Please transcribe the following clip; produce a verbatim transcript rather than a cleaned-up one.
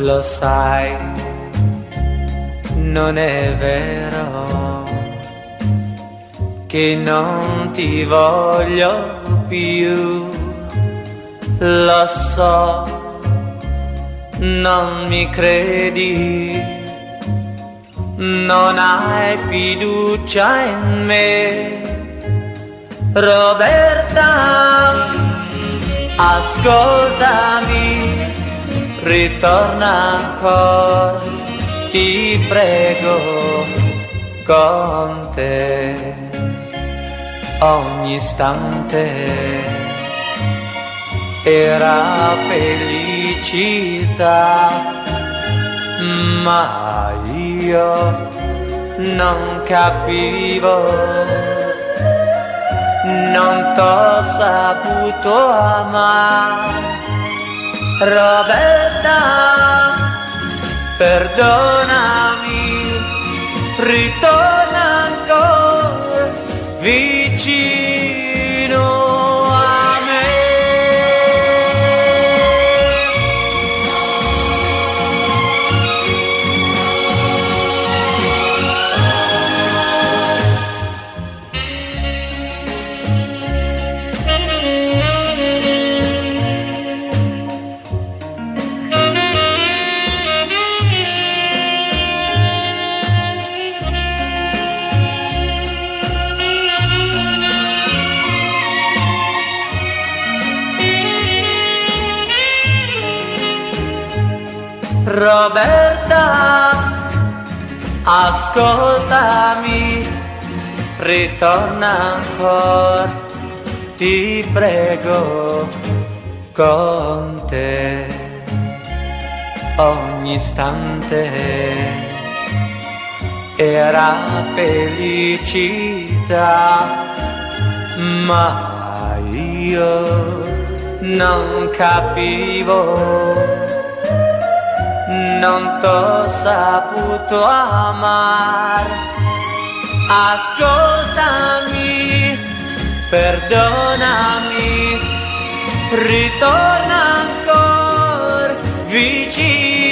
Lo sai, non è vero che non ti voglio più. Lo so, non mi credi, non hai fiducia in me. Roberta, ascoltami, ritorna ancora, ti prego, con te ogni istante era felicità, ma io non capivo, non t'ho saputo amare. Roberta, perdonami, ritorna ancora vicino a me. Roberta, ascoltami, ritorna ancora, ti prego, con te ogni istante era felicità, ma io non capivo, non t'ho saputo amare. Ascoltami, perdonami, ritorna ancora vicino.